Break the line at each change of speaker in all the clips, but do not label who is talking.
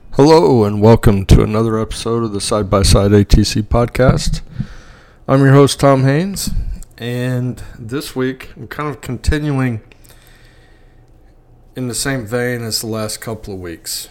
Hello and welcome to another episode of the Side by Side ATC podcast. I'm your host, Tom Haynes, and this week I'm kind of continuing in the same vein as the last couple of weeks.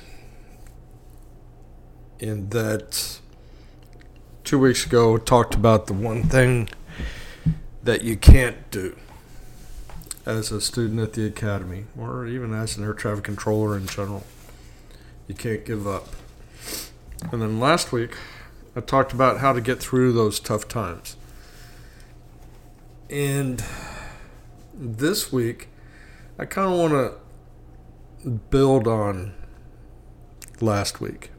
In that 2 weeks ago I talked about the one thing that you can't do as a student at the academy, or even as an air traffic controller in general. You can't give up. And then last week, I talked about how to get through those tough times. And this week, I kind of want to build on last week.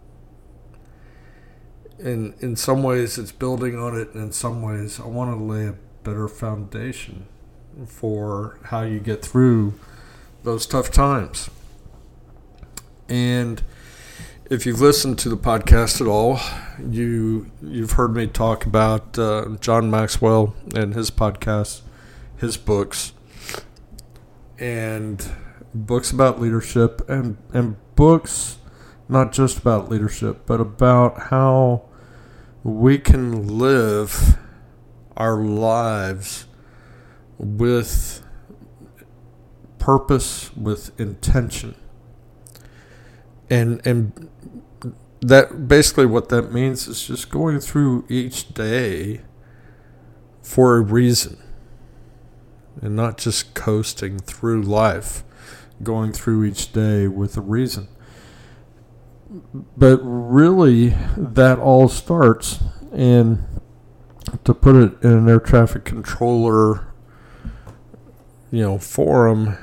And in some ways, it's building on it, and in some ways, I want to lay a better foundation for how you get through those tough times. And if you've listened to the podcast at all, you've heard me talk about John Maxwell and his podcast, his books, and books about leadership, and books not just about leadership, but about how we can live our lives with purpose, with intention. And that basically what that means is just going through each day for a reason, and not just coasting through life, going through each day with a reason. But really, that all starts, and to put it in an air traffic controller, forum,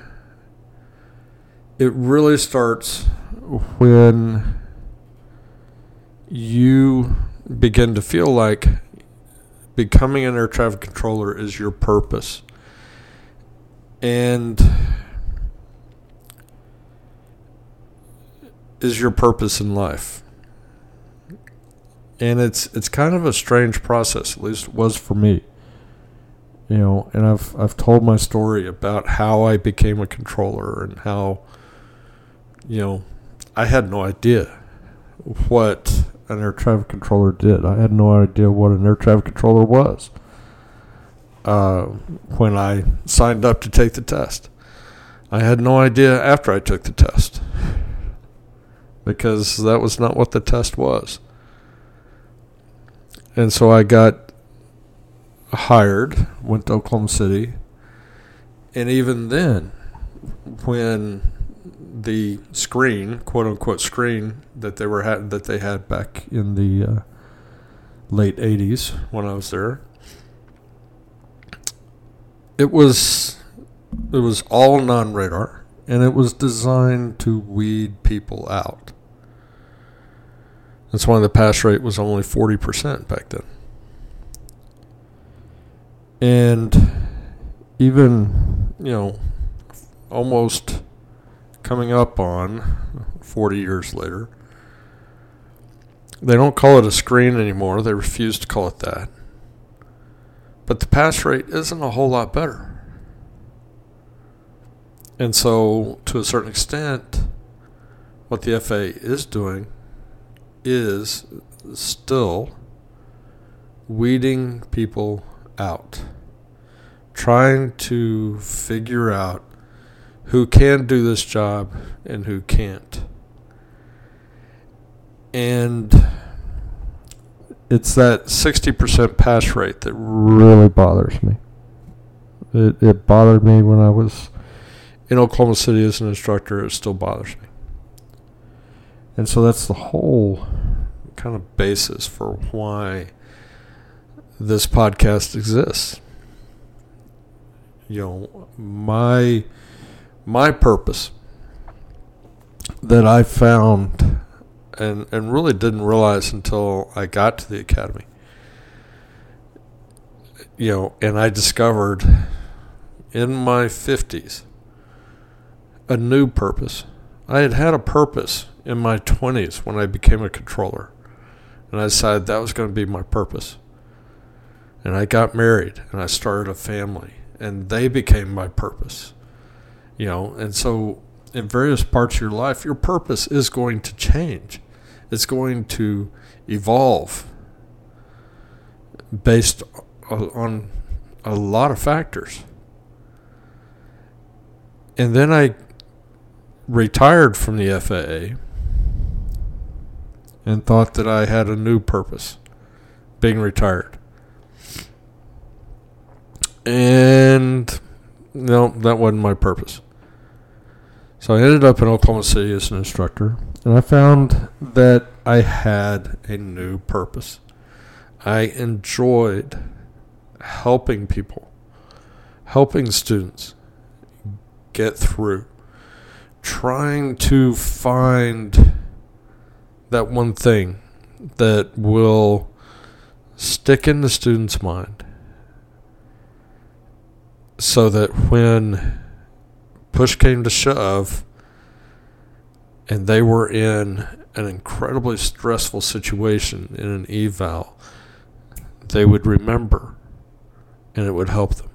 it really starts when you begin to feel like becoming an air traffic controller is your purpose. And is your purpose in life. And it's kind of a strange process, at least it was for me. And I've told my story about how I became a controller and how, I had no idea what an air traffic controller did. I had no idea what an air traffic controller was when I signed up to take the test. I had no idea after I took the test, because that was not what the test was. And so I got hired, went to Oklahoma City, and even then, when the screen, quote unquote screen, that they had back in the late 80s when I was there, it was all non-radar, and it was designed to weed people out. That's why the pass rate was only 40% back then. And even, almost coming up on 40 years later, they don't call it a screen anymore. They refuse to call it that. But the pass rate isn't a whole lot better. And so, to a certain extent, what the FAA is doing is still weeding people out, trying to figure out who can do this job and who can't. And it's that 60% pass rate that really bothers me. It bothered me when I was in Oklahoma City as an instructor. It still bothers me. And so that's the whole kind of basis for why this podcast exists. My purpose that I found and really didn't realize until I got to the academy, and I discovered in my 50s a new purpose. I had a purpose in my 20s when I became a controller, and I decided that was going to be my purpose. And I got married, and I started a family, and they became my purpose. And so in various parts of your life, your purpose is going to change. It's going to evolve based on a lot of factors. And then I retired from the FAA and thought that I had a new purpose, being retired. And no, that wasn't my purpose. So I ended up in Oklahoma City as an instructor, and I found that I had a new purpose. I enjoyed helping people, helping students get through, trying to find that one thing that will stick in the student's mind so that when push came to shove and they were in an incredibly stressful situation in an eval, they would remember and it would help them.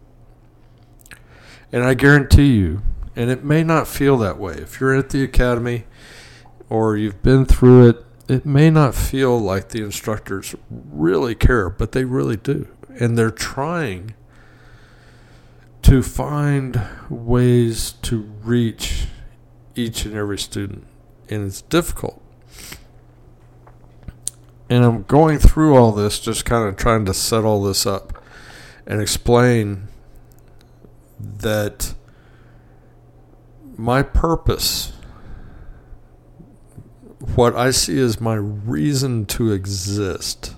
And I guarantee you, and it may not feel that way, if you're at the academy or you've been through it, it may not feel like the instructors really care, but they really do. And they're trying to find ways to reach each and every student. And it's difficult. And I'm going through all this, just kind of trying to set all this up and explain that my purpose, what I see as my reason to exist,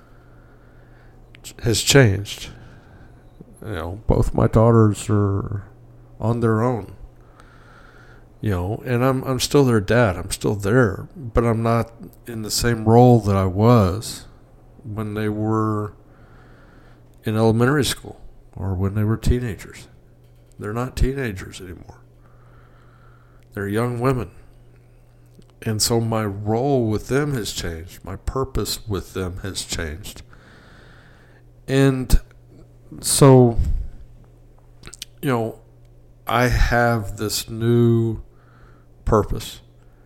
has changed. You know, both my daughters are on their own. You know, and I'm still their dad. I'm still there, but I'm not in the same role that I was when they were in elementary school or when they were teenagers. They're not teenagers anymore. They're young women. And so my role with them has changed. My purpose with them has changed. And so, you know, I have this new purpose.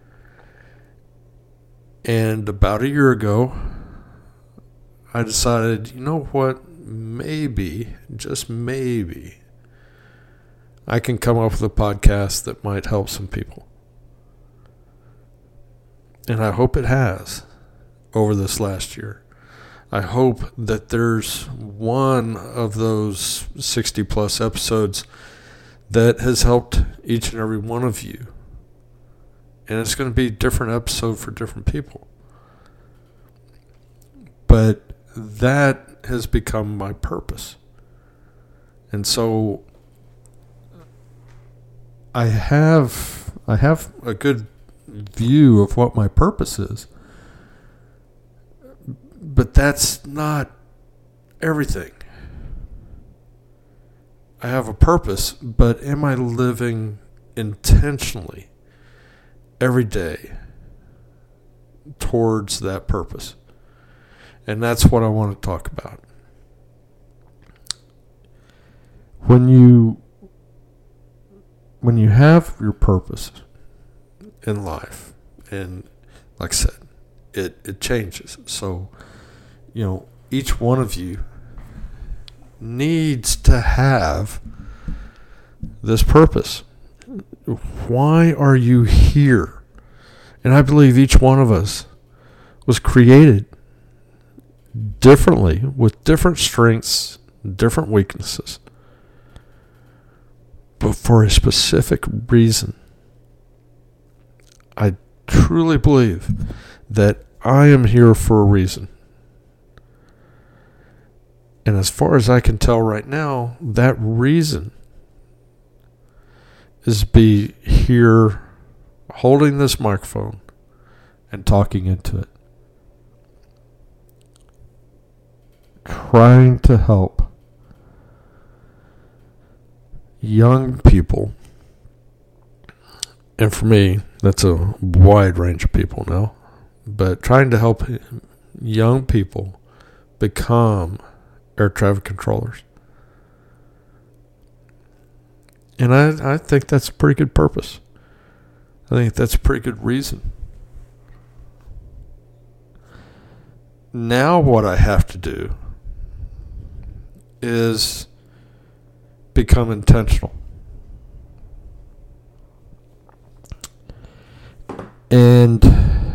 And about a year ago, I decided, you know what, maybe, just maybe, I can come up with a podcast that might help some people. And I hope it has over this last year. I hope that there's one of those 60 plus episodes that has helped each and every one of you. And it's going to be a different episode for different people. But that has become my purpose. And so I have a good view of what my purpose is. But that's not everything. I have a purpose, but am I living intentionally every day towards that purpose? And that's what I want to talk about. When you have your purpose in life, and like I said, it changes. So, you know, each one of you needs to have this purpose. Why are you here? And I believe each one of us was created differently, with different strengths, different weaknesses, but for a specific reason. I truly believe that I am here for a reason. And as far as I can tell right now, that reason is to be here holding this microphone and talking into it. Trying to help young people. And for me, that's a wide range of people now. But trying to help young people become air traffic controllers. And I think that's a pretty good purpose. I think that's a pretty good reason. Now what I have to do is become intentional. And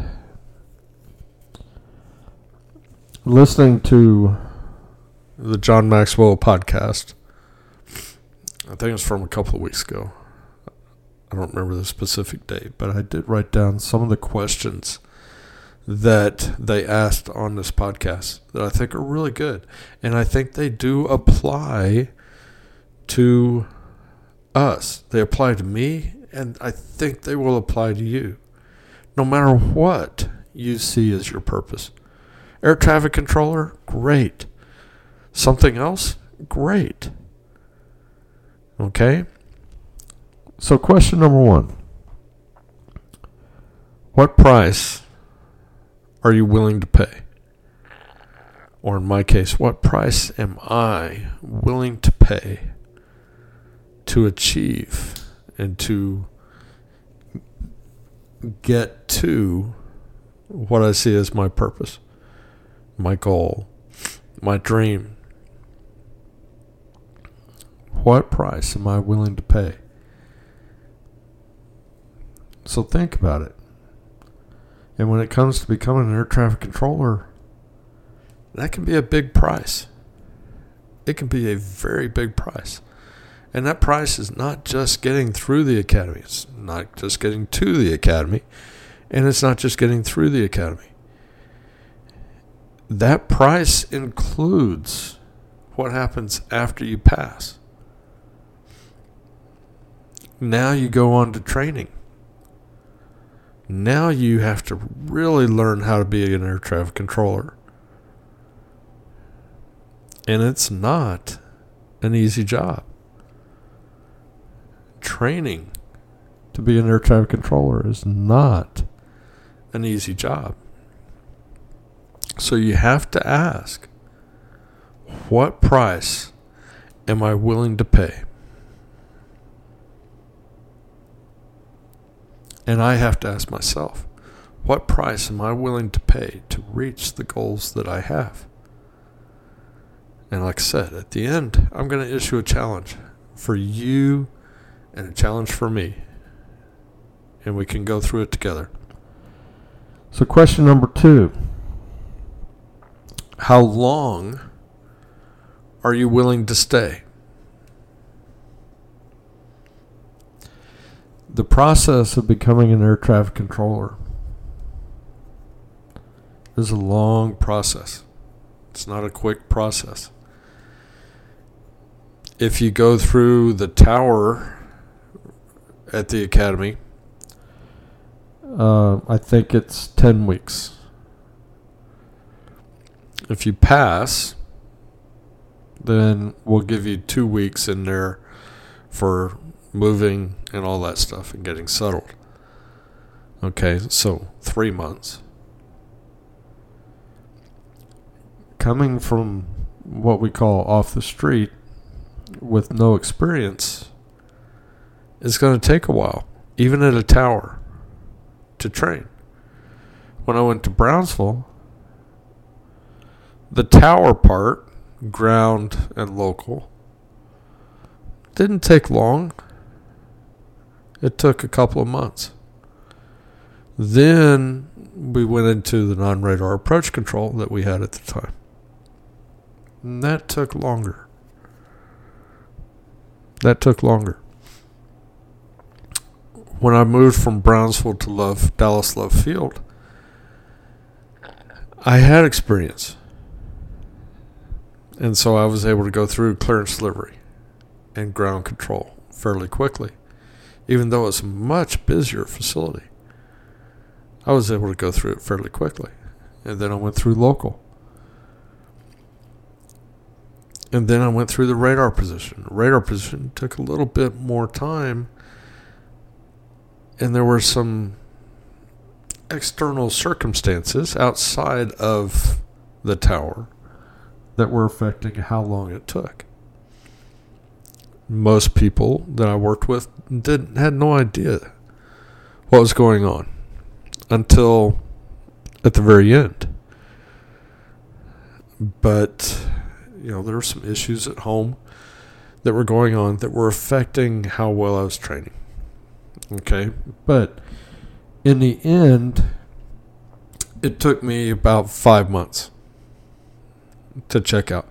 listening to the John Maxwell podcast, I think it was from a couple of weeks ago. I don't remember the specific date, but I did write down some of the questions that they asked on this podcast that I think are really good. And I think they do apply to us. They apply to me, and I think they will apply to you. No matter what you see as your purpose. Air traffic controller, great. Something else, great. Okay? So question number 1. What price are you willing to pay? Or in my case, what price am I willing to pay to achieve and to get to what I see as my purpose, my goal, my dream? What price am I willing to pay? So think about it. And when it comes to becoming an air traffic controller, that can be a big price. It can be a very big price. And that price is not just getting through the academy. It's not just getting to the academy. And it's not just getting through the academy. That price includes what happens after you pass. Now you go on to training. Now you have to really learn how to be an air traffic controller. And it's not an easy job. Training to be an air traffic controller is not an easy job. So you have to ask, what price am I willing to pay? And I have to ask myself, what price am I willing to pay to reach the goals that I have? And like I said, at the end, I'm going to issue a challenge for you and a challenge for me. And we can go through it together. So question number 2. How long are you willing to stay? The process of becoming an air traffic controller is a long process. It's not a quick process. If you go through the tower at the academy, I think it's 10 weeks. If you pass, then we'll give you 2 weeks in there for moving and all that stuff and getting settled. Okay, so 3 months. Coming from what we call off the street with no experience is going to take a while, even at a tower, to train. When I went to Brownsville, the tower part, ground and local, didn't take long. It took a couple of months. Then we went into the non-radar approach control that we had at the time. And that took longer. When I moved from Brownsville to Dallas Love Field, I had experience. And so I was able to go through clearance delivery and ground control fairly quickly. Even though it's a much busier facility, I was able to go through it fairly quickly. And then I went through local. And then I went through the radar position. The radar position took a little bit more time. And there were some external circumstances outside of the tower that were affecting how long it took. Most people that I worked with had no idea what was going on until at the very end. But, there were some issues at home that were going on that were affecting how well I was training. Okay? But in the end, it took me about 5 months to check out,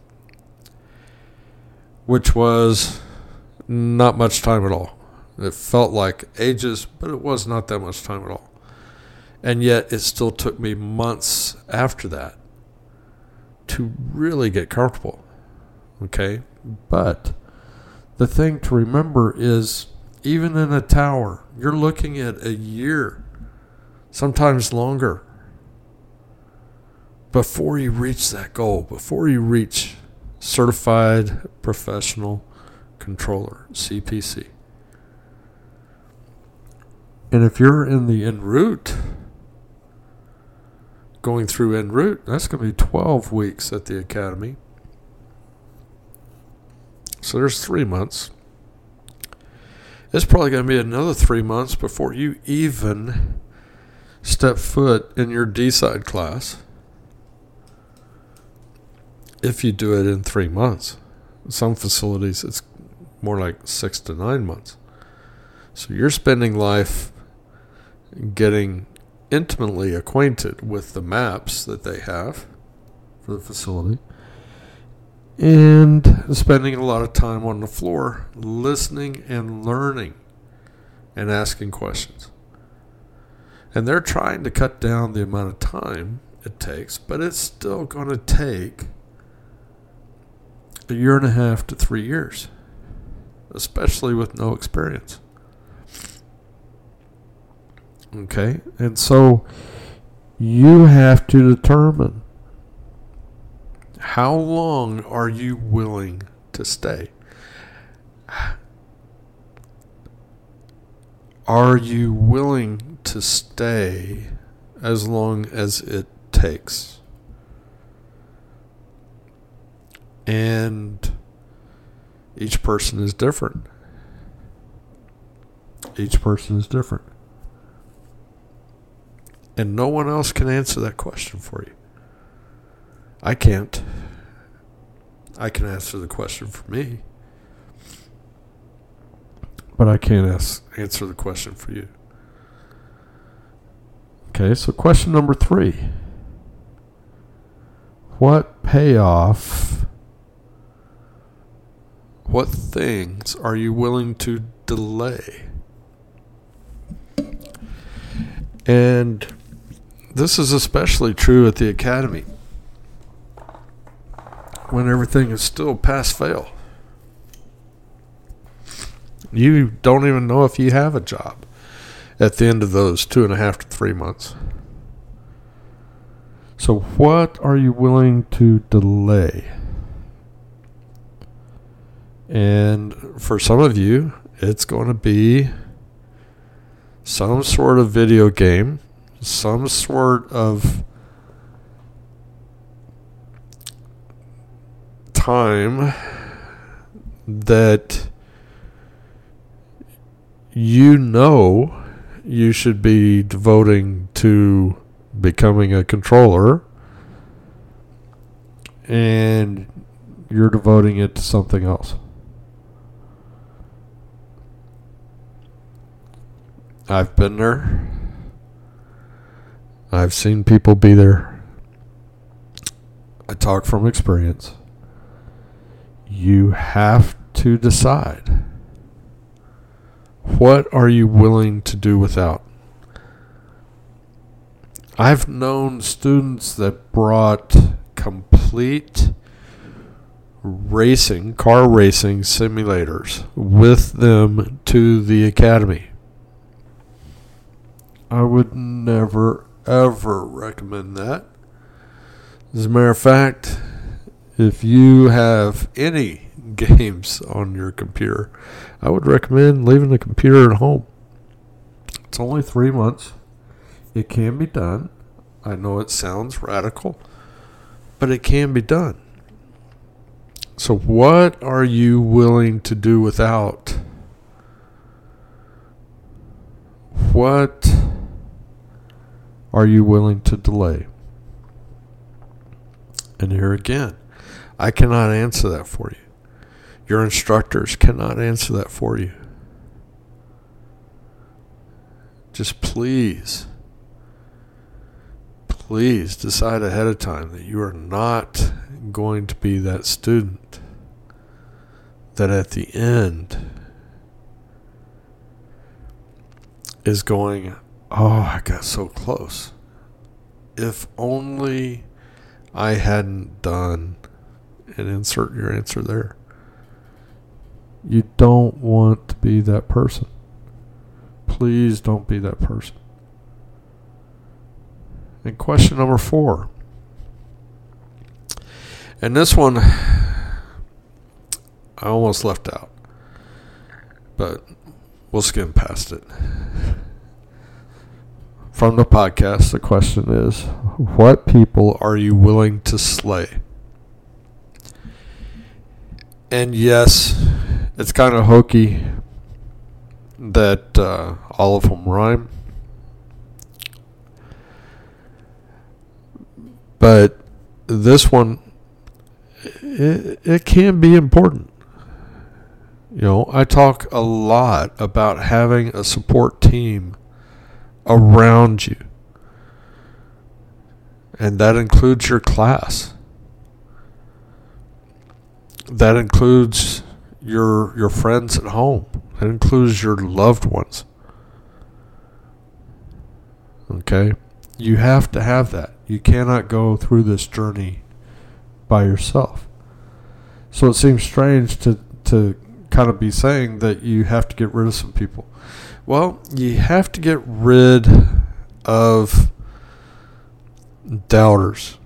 which was not much time at all. It felt like ages, but it was not that much time at all. And yet it still took me months after that to really get comfortable. Okay? But the thing to remember is, even in a tower, you're looking at a year, sometimes longer, before you reach that goal, before you reach Certified Professional Controller, CPC. And if you're in the en route, going through en route, that's going to be 12 weeks at the academy. So there's 3 months. It's probably going to be another 3 months before you even step foot in your D-side class, if you do it in 3 months. Some facilities, it's more like 6 to 9 months. So you're spending life getting intimately acquainted with the maps that they have for the facility, and spending a lot of time on the floor listening and learning and asking questions. And they're trying to cut down the amount of time it takes, but it's still going to take 1.5 to 3 years, especially with no experience. Okay? And so you have to determine, how long are you willing to stay? Are you willing to stay as long as it takes? And each person is different. Each person is different. And no one else can answer that question for you. I can't. I can answer the question for me, but I can't answer the question for you. Okay, so question number 3. What payoff, what things are you willing to delay? And this is especially true at the academy, when everything is still pass-fail. You don't even know if you have a job at the end of those 2.5 to 3 months. So what are you willing to delay? And for some of you, it's going to be some sort of video game, some sort of time that you should be devoting to becoming a controller, and you're devoting it to something else. I've been there. I've seen people be there. I talk from experience. You have to decide, what are you willing to do without? I've known students that brought complete car racing simulators with them to the academy. I would never, ever recommend that. As a matter of fact, if you have any games on your computer, I would recommend leaving the computer at home. It's only 3 months. It can be done. I know it sounds radical, but it can be done. So what are you willing to do without? what are you willing to delay? And here again, I cannot answer that for you. Your instructors cannot answer that for you. Just please decide ahead of time that you are not going to be that student that at the end is going, oh, I got so close. If only I hadn't done, and insert your answer there. You don't want to be that person. Please don't be that person. And question number 4. And this one, I almost left out, but we'll skim past it. From the podcast, the question is, what people are you willing to slay? And yes, it's kind of hokey that all of them rhyme. But this one, it can be important. You know, I talk a lot about having a support team around you. And that includes your class. That includes your friends at home. That includes your loved ones. Okay? You have to have that. You cannot go through this journey by yourself. So it seems strange to kind of be saying that you have to get rid of some people. Well, you have to get rid of doubters.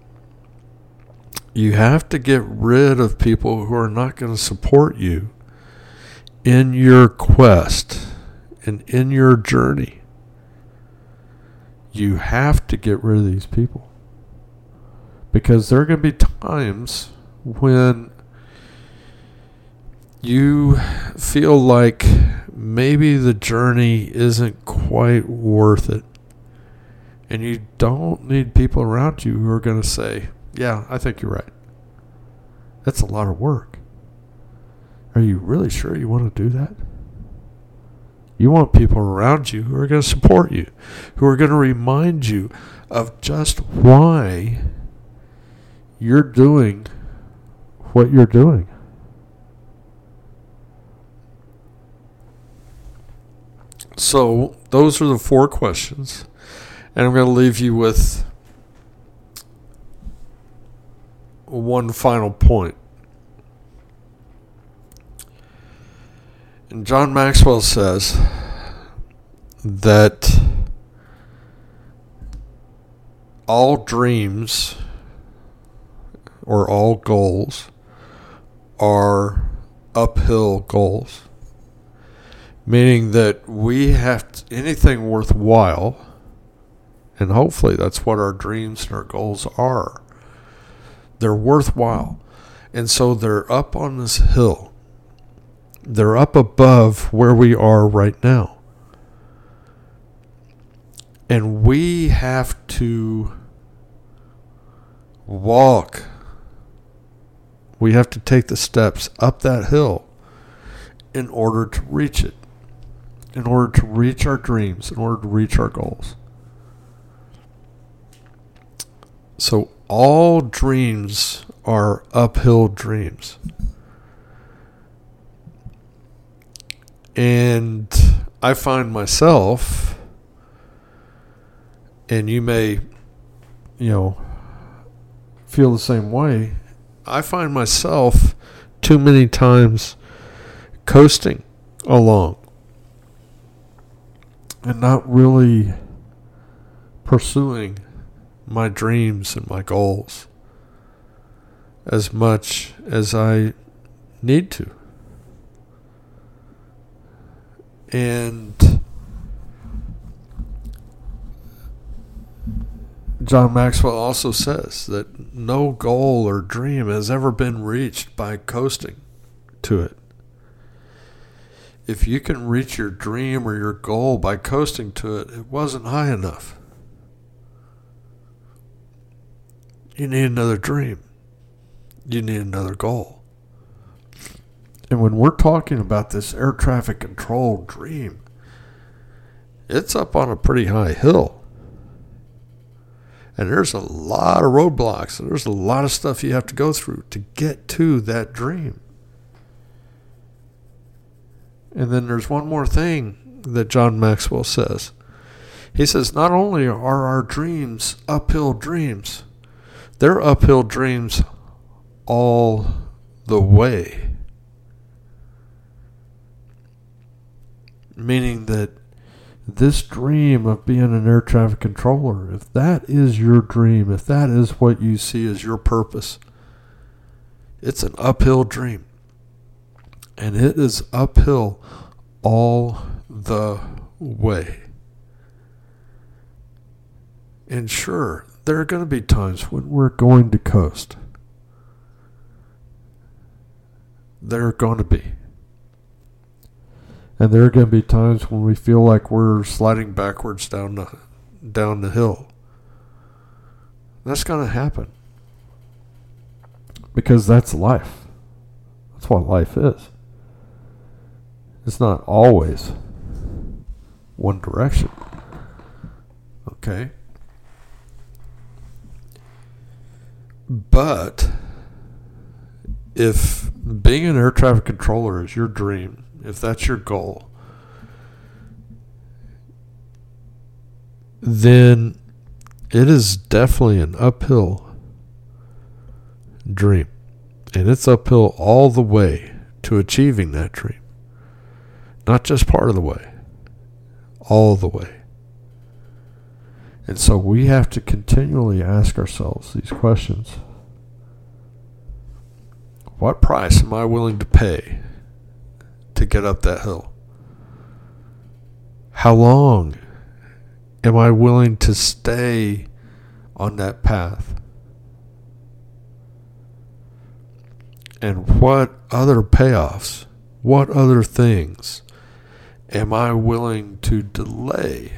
You have to get rid of people who are not going to support you in your quest and in your journey. You have to get rid of these people. Because there are going to be times when you feel like maybe the journey isn't quite worth it. And you don't need people around you who are going to say, yeah, I think you're right. That's a lot of work. Are you really sure you want to do that? You want people around you who are going to support you, who are going to remind you of just why you're doing what you're doing. So those are the 4 questions. And I'm going to leave you with one final point. And John Maxwell says that all dreams or all goals are uphill goals. Meaning that we have to, anything worthwhile, and hopefully that's what our dreams and our goals are. They're worthwhile. And so they're up on this hill. They're up above where we are right now. And we have to walk. We have to take the steps up that hill in order to reach it. In order to reach our dreams. In order to reach our goals. So all dreams are uphill dreams. And I find myself, and you may, feel the same way. I find myself too many times coasting along and not really pursuing my dreams and my goals as much as I need to. And John Maxwell also says that no goal or dream has ever been reached by coasting to it. if you can reach your dream or your goal by coasting to it, it wasn't high enough. You need another dream. You need another goal. And when we're talking about this air traffic control dream, it's up on a pretty high hill. And there's a lot of roadblocks. And there's a lot of stuff you have to go through to get to that dream. And then there's one more thing that John Maxwell says. He says, not only are our dreams uphill dreams, they're uphill dreams all the way. Meaning that this dream of being an air traffic controller, if that is your dream, if that is what you see as your purpose, it's an uphill dream. And it is uphill all the way. And sure, there are going to be times when we're going to coast. There are going to be. And there are going to be times when we feel like we're sliding backwards down the hill. That's going to happen. Because that's life. That's what life is. It's not always one direction. Okay? But if being an air traffic controller is your dream, if that's your goal, then it is definitely an uphill dream. And it's uphill all the way to achieving that dream. Not just part of the way, all the way. And so we have to continually ask ourselves these questions. What price am I willing to pay to get up that hill? How long am I willing to stay on that path? And what other payoffs, what other things am I willing to delay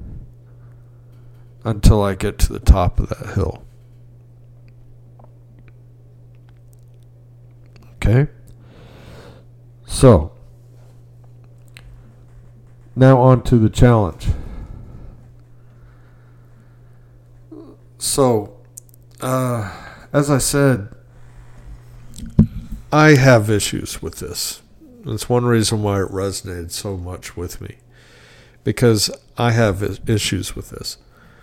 until I get to the top of that hill? Okay? So, now on to the challenge. So, as I said, I have issues with this. That's one reason why it resonated so much with me. Because I have issues with this.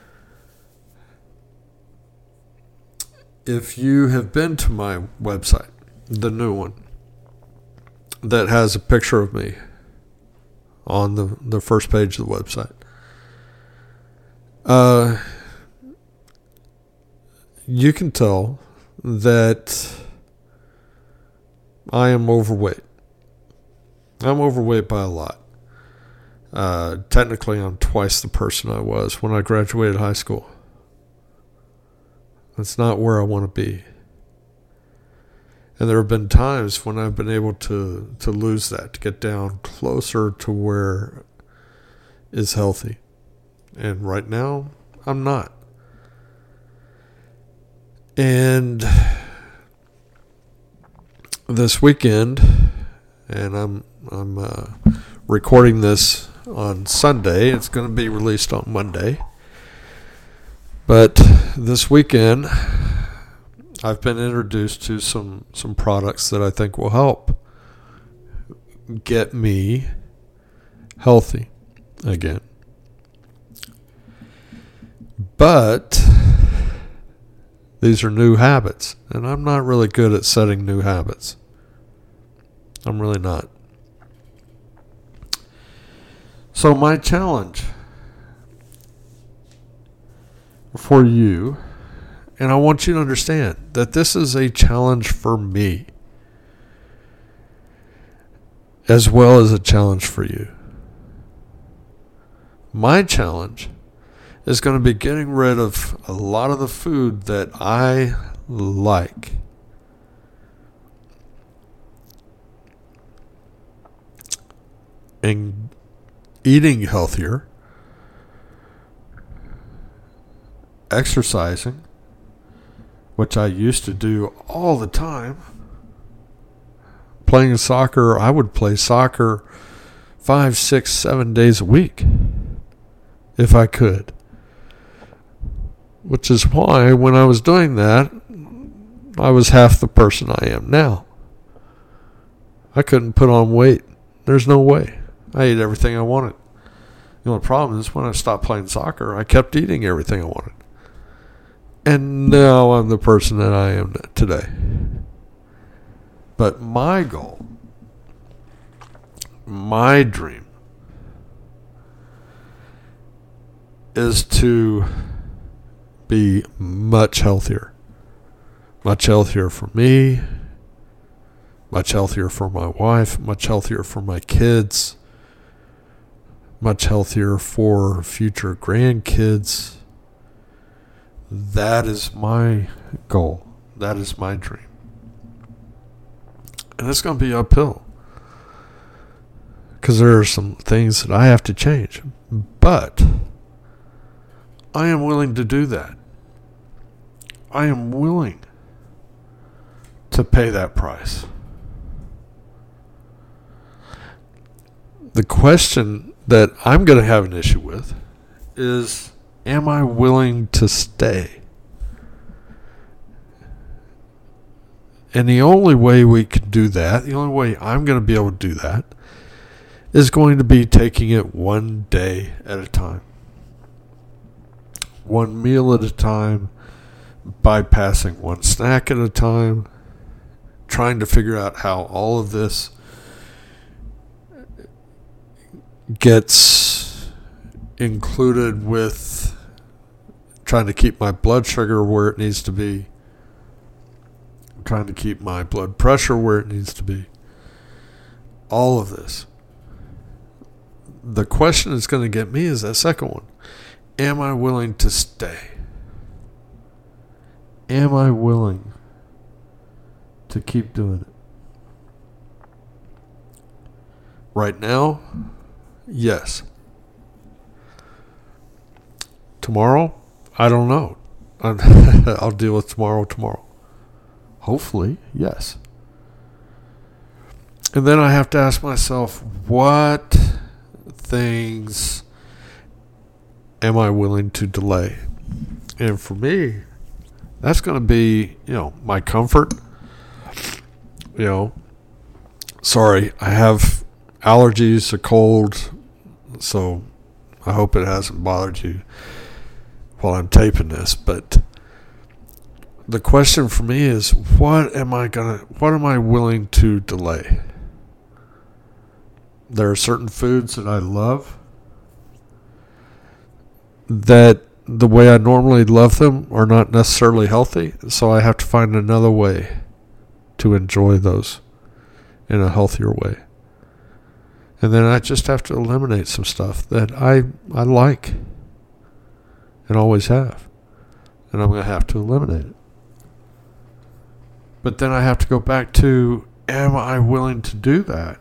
If you have been to my website, the new one, that has a picture of me on the first page of the website, you can tell that I am overweight. I'm overweight by a lot. Technically, I'm twice the person I was when I graduated high school. That's not where I want to be. And there have been times when I've been able to lose that, to get down closer to where is healthy. And right now, I'm not. And this weekend, and I'm recording this on Sunday. It's going to be released on Monday. But this weekend, I've been introduced to some products that I think will help get me healthy again. But these are new habits, and I'm not really good at setting new habits. I'm really not. So my challenge for you, and I want you to understand that this is a challenge for me, as well as a challenge for you. My challenge is going to be getting rid of a lot of the food that I like. and eating healthier, exercising, which I used to do all the time. Playing soccer, I would play soccer 5, 6, 7 days a week if I could. Which is why when I was doing that, I was half the person I am now. I couldn't put on weight. There's no way. I ate everything I wanted. The only problem is when I stopped playing soccer, I kept eating everything I wanted. And now I'm the person that I am today. But my goal, my dream, is to be much healthier. Much healthier for me, much healthier for my wife, much healthier for my kids, much healthier for future grandkids. That is my goal. That is my dream. And it's going to be uphill, because there are some things that I have to change. But I am willing to do that. I am willing to pay that price. The question that I'm going to have an issue with is, am I willing to stay? And the only way we can do that, the only way I'm going to be able to do that, is going to be taking it one day at a time. One meal at a time, bypassing one snack at a time, trying to figure out how all of this gets included with trying to keep my blood sugar where it needs to be, trying to keep my blood pressure where it needs to be. All of this. The question that's going to get me is that second one. Am I willing to stay? Am I willing to keep doing it? Right now, yes. Tomorrow, I don't know. I'll deal with tomorrow. Hopefully, yes. And then I have to ask myself, what things am I willing to delay? And for me, that's going to be, my comfort. Sorry, I have allergies, a cold, so I hope it hasn't bothered you while I'm taping this. But the question for me is, what am I willing to delay? There are certain foods that I love that the way I normally love them are not necessarily healthy, so I have to find another way to enjoy those in a healthier way. And then I just have to eliminate some stuff that I like and always have. And I'm going to have to eliminate it. But then I have to go back to, am I willing to do that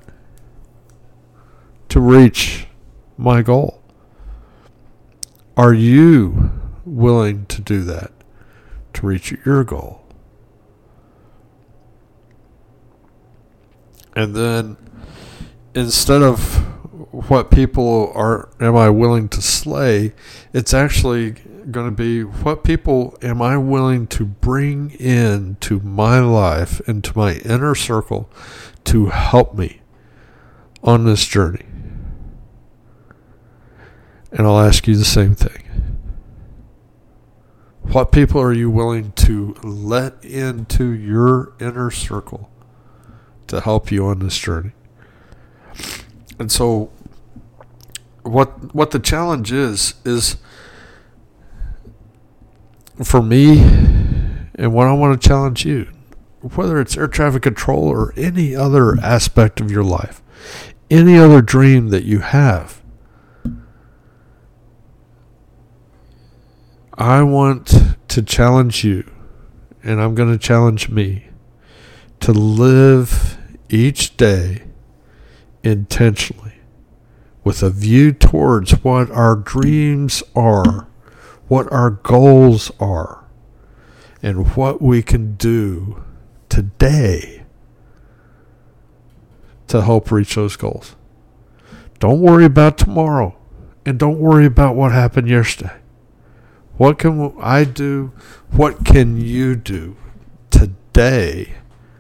to reach my goal? Are you willing to do that to reach your goal? And then instead of what people am I willing to slay, it's actually going to be, what people am I willing to bring into my life, into my inner circle, to help me on this journey? And I'll ask you the same thing. What people are you willing to let into your inner circle to help you on this journey? And so what the challenge is for me, and what I want to challenge you, whether it's air traffic control or any other aspect of your life, any other dream that you have, I want to challenge you, and I'm going to challenge me, to live each day intentionally with a view towards what our dreams are, what our goals are, and what we can do today to help reach those goals. Don't worry about tomorrow, and don't worry about what happened yesterday. What can I do? What can you do today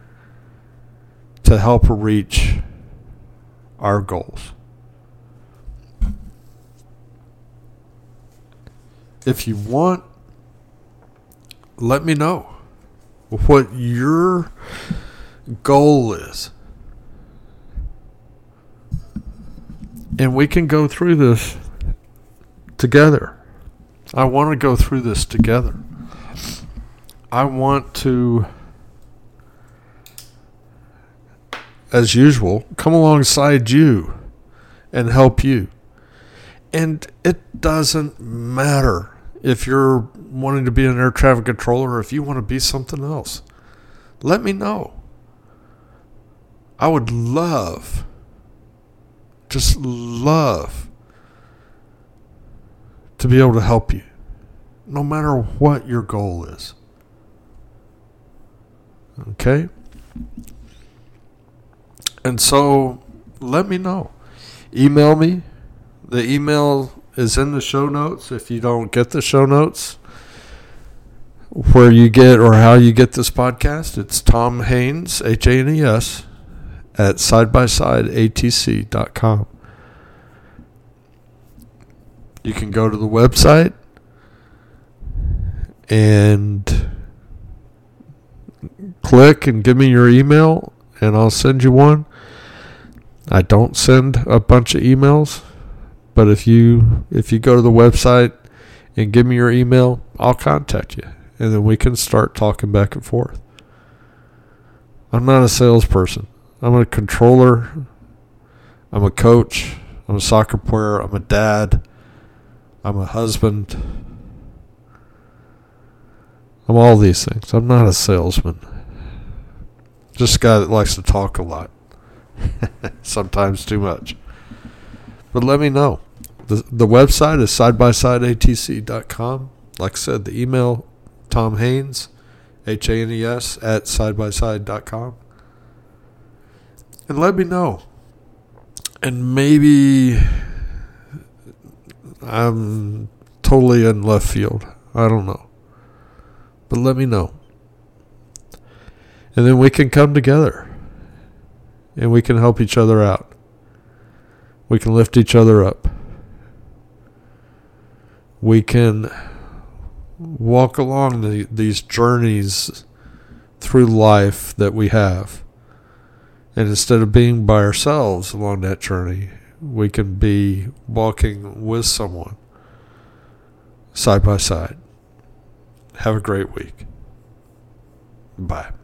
to help reach our goals? If you want, let me know what your goal is. And we can go through this together. I want to go through this together. I want to, as usual, come alongside you and help you. And it doesn't matter if you're wanting to be an air traffic controller or if you want to be something else. Let me know. I would love, just love, to be able to help you, no matter what your goal is. Okay? And so, let me know. Email me. The email is in the show notes. If you don't get the show notes, where you get or how you get this podcast, it's Tom Haines, Hanes, at sidebysideatc.com. You can go to the website and click and give me your email, and I'll send you one. I don't send a bunch of emails, but if you go to the website and give me your email, I'll contact you, and then we can start talking back and forth. I'm not a salesperson. I'm a controller. I'm a coach. I'm a soccer player. I'm a dad. I'm a husband. I'm all these things. I'm not a salesman. Just a guy that likes to talk a lot. Sometimes too much. But let me know. The website is sidebysideatc.com. Like I said, the email, Tom Haines, Hanes, at sidebyside.com. And let me know. And maybe I'm totally in left field. I don't know. But let me know. And then we can come together. And we can help each other out. We can lift each other up. We can walk along these journeys through life that we have. And instead of being by ourselves along that journey, we can be walking with someone side by side. Have a great week. Bye.